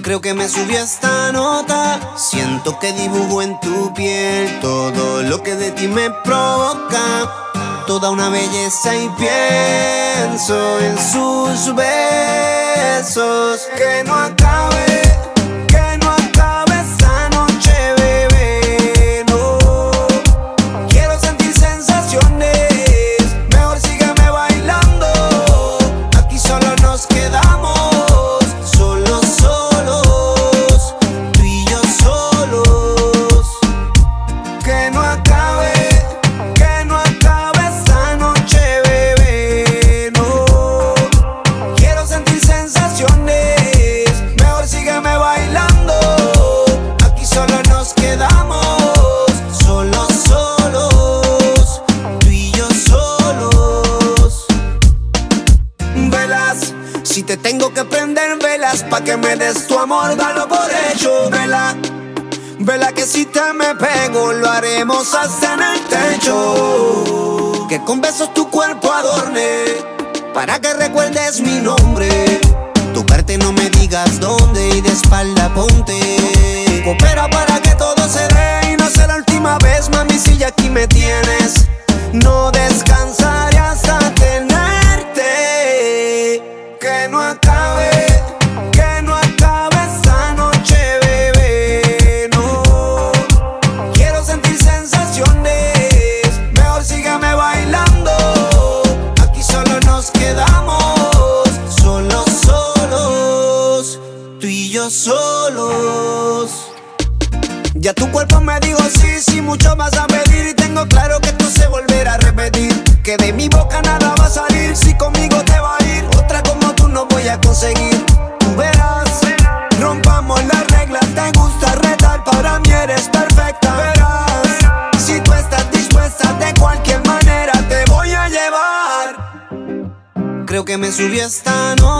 Creo que me subí a esta nota. Siento que dibujo en tu piel todo lo que de ti me provoca. Toda una belleza y pienso en sus besos. Que no acabe esta noche, bebé, no. Quiero sentir sensaciones, mejor sígueme bailando. Aquí solo nos quedamos, solos, tú y yo solos. Que no acabe esta noche, bebé, no. Quiero sentir sensaciones, mejor sígueme bailando. Aquí solo nos quedamos, solos, tú y yo solos. Velas, si te tengo que prender velas pa' que me des tu amor, dalo por hecho. Vela que si te me pego lo haremos hasta en el techo. Que con besos tu cuerpo adorne, para que recuerdes mi nombre. Tocarte no me digas dónde y de espalda ponte. Coopera para que todo se dé y no sea la última vez, mami, si ya aquí me tienes. No descansaré hasta tenerte. Que no acabe esta noche, bebé, no. Quiero sentir sensaciones, mejor sígueme bailando. Aquí solo nos quedamos, solos, tú y yo solos. Ya tu cuerpo me dijo sí, mucho vas a pedir. Y tengo claro que esto se volverá a repetir. Que de mi boca nada va a salir, si conmigo te va a ir. Otra como tú no voy a conseguir. Tú verás, rompamos las reglas. Te gusta retar, para mí eres perfecta. Verás, si tú estás dispuesta, de cualquier manera te voy a llevar. Creo que me subí a esta noche.